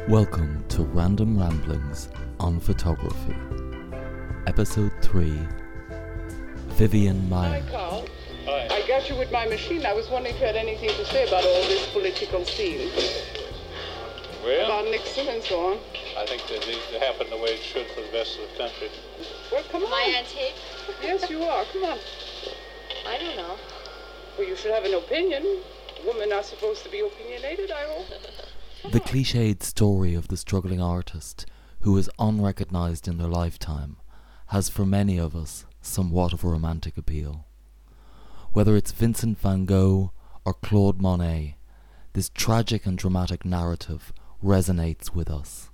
Welcome to Random Ramblings on Photography, Episode 3, Vivian Maier. Hi, Carl. Hi. I got you with my machine. I was wondering if you had anything to say about all this political scene. Well, about Nixon and so on. I think that it needs to happen the way it should for the rest of the country. Well, come on. Am I on tape? Yes, you are. Come on. I don't know. Well, you should have an opinion. Women are supposed to be opinionated, I hope. The cliched story of the struggling artist who is unrecognised in their lifetime has for many of us somewhat of a romantic appeal. Whether it's Vincent van Gogh or Claude Monet, this tragic and dramatic narrative resonates with us.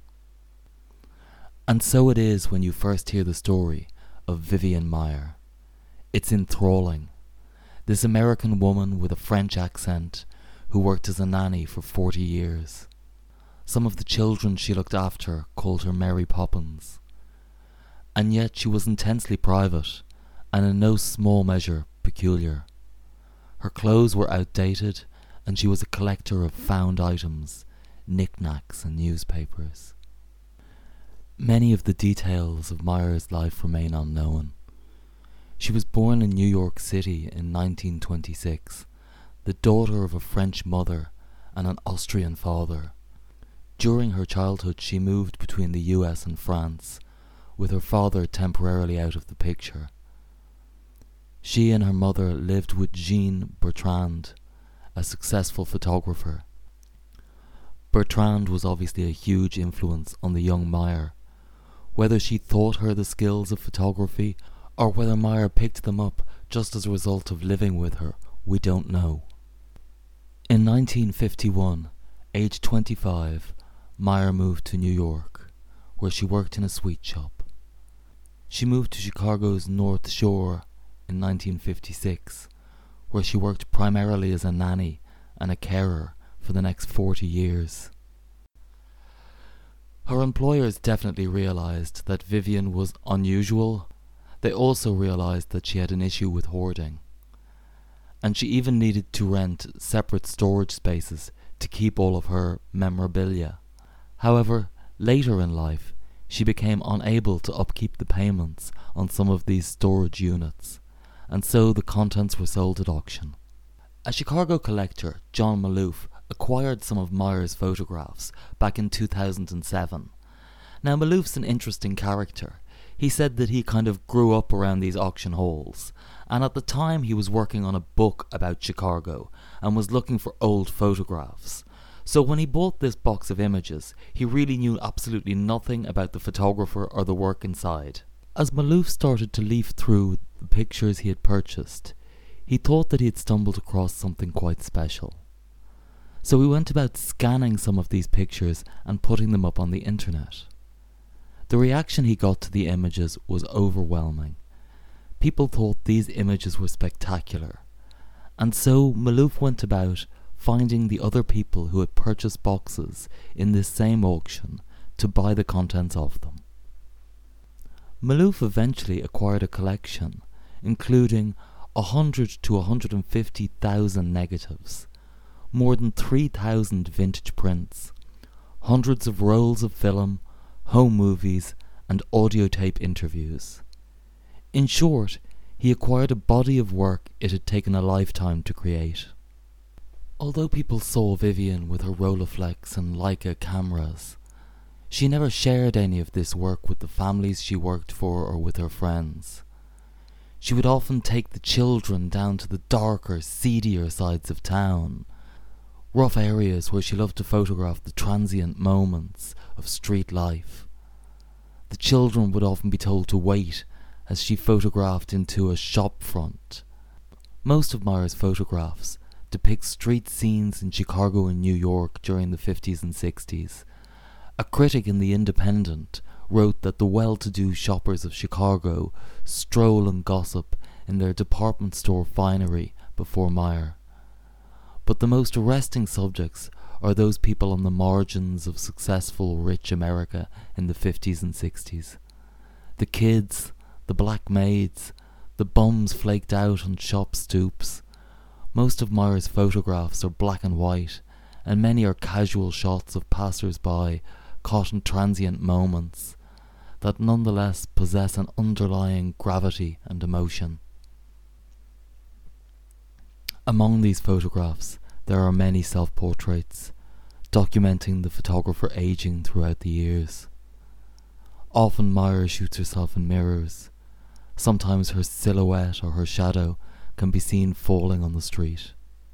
And so it is when you first hear the story of Vivian Maier. It's enthralling. This American woman with a French accent who worked as a nanny for 40 years. Some of the children she looked after called her Mary Poppins. And yet she was intensely private and in no small measure peculiar. Her clothes were outdated and she was a collector of found items, knickknacks and newspapers. Many of the details of Maier's life remain unknown. She was born in New York City in 1926, the daughter of a French mother and an Austrian father. During her childhood she moved between the US and France, with her father temporarily out of the picture. She and her mother lived with Jean Bertrand, a successful photographer. Bertrand was obviously a huge influence on the young Maier. Whether she taught her the skills of photography or whether Maier picked them up just as a result of living with her, we don't know. In 1951, aged 25, Maier moved to New York, where she worked in a sweet shop. She moved to Chicago's North Shore in 1956, where she worked primarily as a nanny and a carer for the next 40 years. Her employers definitely realised that Vivian was unusual. They also realised that she had an issue with hoarding. And she even needed to rent separate storage spaces to keep all of her memorabilia. However, later in life, she became unable to upkeep the payments on some of these storage units, and so the contents were sold at auction. A Chicago collector, John Maloof, acquired some of Maier's photographs back in 2007. Now, Maloof's an interesting character. He said that he kind of grew up around these auction halls, and at the time he was working on a book about Chicago and was looking for old photographs. So when he bought this box of images, he really knew absolutely nothing about the photographer or the work inside. As Maloof started to leaf through the pictures he had purchased, he thought that he had stumbled across something quite special. So he went about scanning some of these pictures and putting them up on the internet. The reaction he got to the images was overwhelming. People thought these images were spectacular, and so Maloof went about finding the other people who had purchased boxes in this same auction to buy the contents of them. Maloof eventually acquired a collection, including 100 to 150,000 negatives, more than 3,000 vintage prints, hundreds of rolls of film, home movies and audio tape interviews. In short, he acquired a body of work it had taken a lifetime to create. Although people saw Vivian with her Rolleiflex and Leica cameras, she never shared any of this work with the families she worked for or with her friends. She would often take the children down to the darker, seedier sides of town, rough areas where she loved to photograph the transient moments of street life. The children would often be told to wait as she photographed into a shop front. Most of Maier's photographs depict street scenes in Chicago and New York during the 50s and 60s. A critic in The Independent wrote that the well-to-do shoppers of Chicago stroll and gossip in their department store finery before Maier. But the most arresting subjects are those people on the margins of successful, rich America in the 50s and 60s. The kids, the black maids, the bums flaked out on shop stoops. Most of Maier's photographs are black and white and many are casual shots of passers-by caught in transient moments that nonetheless possess an underlying gravity and emotion. Among these photographs, there are many self-portraits, documenting the photographer aging throughout the years. Often Meyer shoots herself in mirrors. Sometimes her silhouette or her shadow can be seen falling on the street.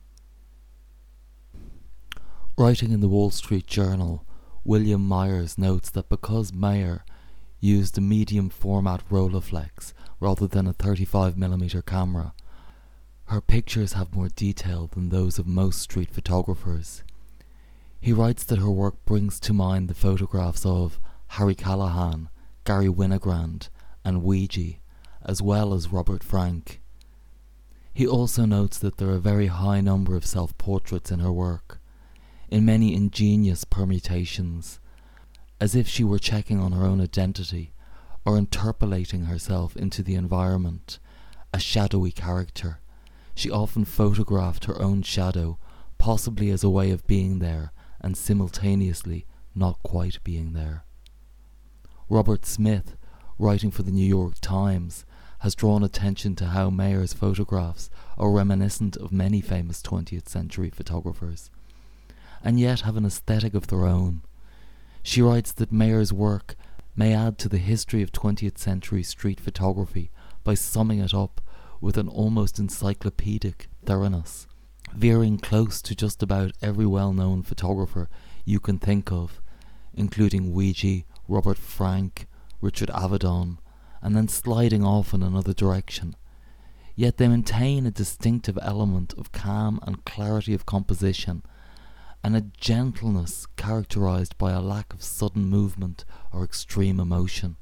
Writing in the Wall Street Journal, William Myers notes that because Meyer used a medium format Rolleiflex rather than a 35mm camera, her pictures have more detail than those of most street photographers. He writes that her work brings to mind the photographs of Harry Callahan, Gary Winogrand and Ouija, as well as Robert Frank. He also notes that there are a very high number of self-portraits in her work, in many ingenious permutations, as if she were checking on her own identity or interpolating herself into the environment, a shadowy character. She often photographed her own shadow, possibly as a way of being there and simultaneously not quite being there. Robert Smith, writing for the New York Times, has drawn attention to how Meyer's photographs are reminiscent of many famous 20th century photographers, and yet have an aesthetic of their own. She writes that Meyer's work may add to the history of 20th century street photography by summing it up with an almost encyclopedic thoroughness, veering close to just about every well-known photographer you can think of, including Ouija, Robert Frank, Richard Avedon, and then sliding off in another direction. Yet they maintain a distinctive element of calm and clarity of composition, and a gentleness characterized by a lack of sudden movement or extreme emotion.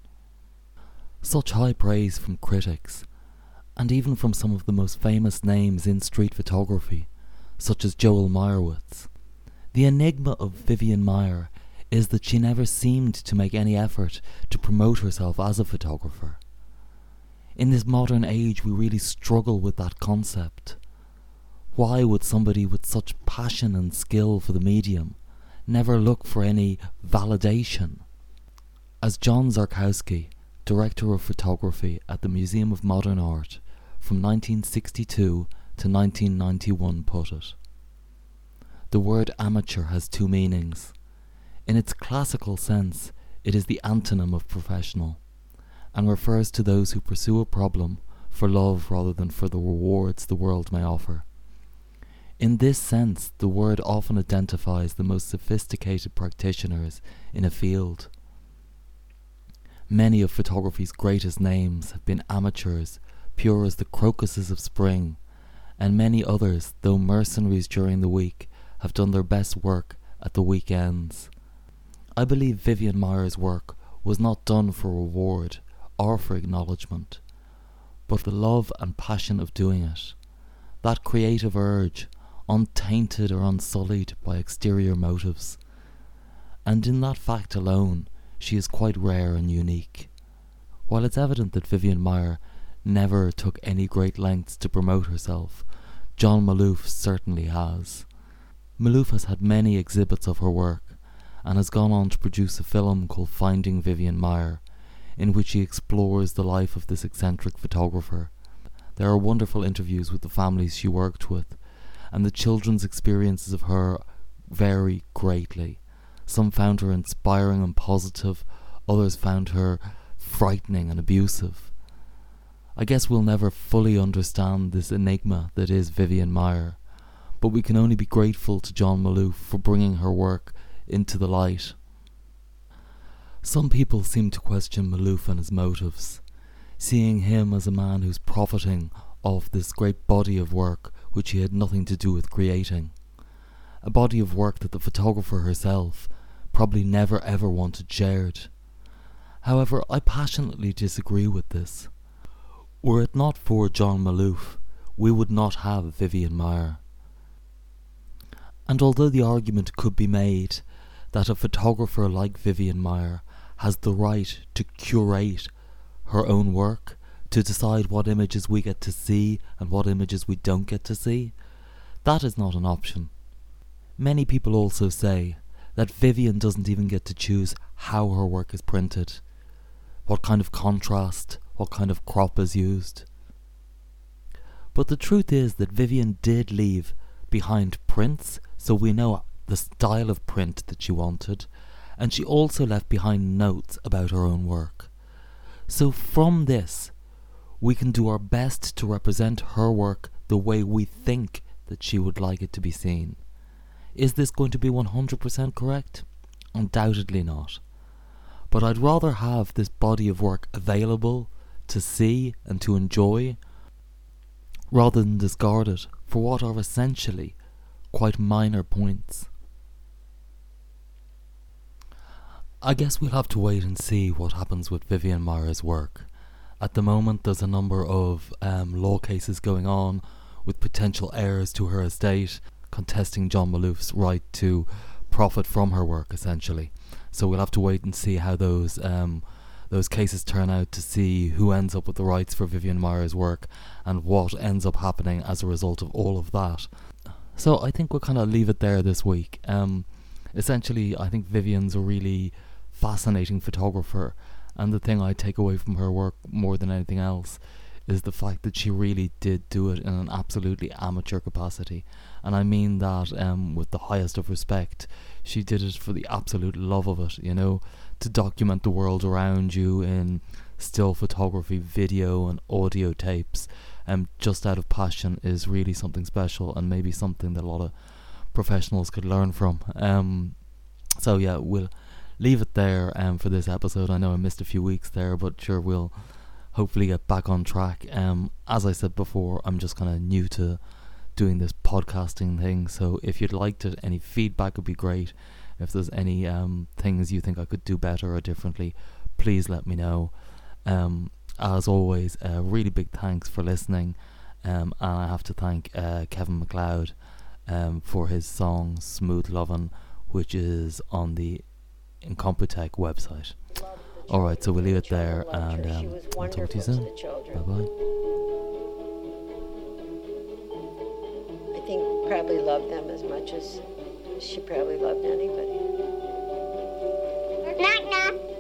Such high praise from critics, and even from some of the most famous names in street photography, such as Joel Meyerowitz. The enigma of Vivian Maier is that she never seemed to make any effort to promote herself as a photographer. In this modern age, we really struggle with that concept. Why would somebody with such passion and skill for the medium never look for any validation? As John Zarkowski, director of photography at the Museum of Modern Art from 1962 to 1991 put it, the word amateur has two meanings. In its classical sense, it is the antonym of professional, and refers to those who pursue a problem for love rather than for the rewards the world may offer. In this sense, the word often identifies the most sophisticated practitioners in a field. Many of photography's greatest names have been amateurs, pure as the crocuses of spring, and many others, though mercenaries during the week, have done their best work at the weekends. I believe Vivian Maier's work was not done for reward or for acknowledgement, but the love and passion of doing it, that creative urge, untainted or unsullied by exterior motives. And in that fact alone, she is quite rare and unique. While it's evident that Vivian Maier never took any great lengths to promote herself, John Maloof certainly has. Maloof has had many exhibits of her work, and has gone on to produce a film called Finding Vivian Maier, in which he explores the life of this eccentric photographer. There are wonderful interviews with the families she worked with, and the children's experiences of her vary greatly. Some found her inspiring and positive, others found her frightening and abusive. I guess we'll never fully understand this enigma that is Vivian Maier, but we can only be grateful to John Maloof for bringing her work into the light. Some people seem to question Maloof and his motives, seeing him as a man who's profiting off this great body of work which he had nothing to do with creating. A body of work that the photographer herself probably never ever wanted shared. However, I passionately disagree with this. Were it not for John Maloof, we would not have Vivian Maier. And although the argument could be made that a photographer like Vivian Maier has the right to curate her own work, to decide what images we get to see and what images we don't get to see, that is not an option. Many people also say that Vivienne doesn't even get to choose how her work is printed, what kind of contrast, what kind of crop is used. But the truth is that Vivienne did leave behind prints, so we know the style of print that she wanted, and she also left behind notes about her own work. So from this, we can do our best to represent her work the way we think that she would like it to be seen. Is this going to be 100% correct? Undoubtedly not. But I'd rather have this body of work available to see and to enjoy, rather than discard it for what are essentially quite minor points. I guess we'll have to wait and see what happens with Vivienne Meyer's work. At the moment there's a number of law cases going on with potential heirs to her estate contesting John Malouf's right to profit from her work, essentially. So we'll have to wait and see how those cases turn out, to see who ends up with the rights for Vivienne Meyer's work and what ends up happening as a result of all of that. So I think we'll kind of leave it there this week. Essentially, I think Vivienne's a really fascinating photographer, and the thing I take away from her work more than anything else is the fact that she really did do it in an absolutely amateur capacity. And I mean that with the highest of respect. She did it for the absolute love of it, to document the world around you in still photography, video and audio tapes, just out of passion, is really something special, and maybe something that a lot of professionals could learn from. So yeah, we'll leave it there for this episode. I know I missed a few weeks there, but sure, we'll hopefully get back on track. As I said before, I'm just kind of new to doing this podcasting thing, so if you'd liked it, any feedback would be great. If there's any things you think I could do better or differently, please let me know. As always, really big thanks for listening, and I have to thank Kevin MacLeod for his song Smooth Lovin', which is on the Incompetech website. Alright, so we'll leave it there, and I'll talk to you soon. Bye bye. I think probably loved them as much as she probably loved anybody. Knock knock.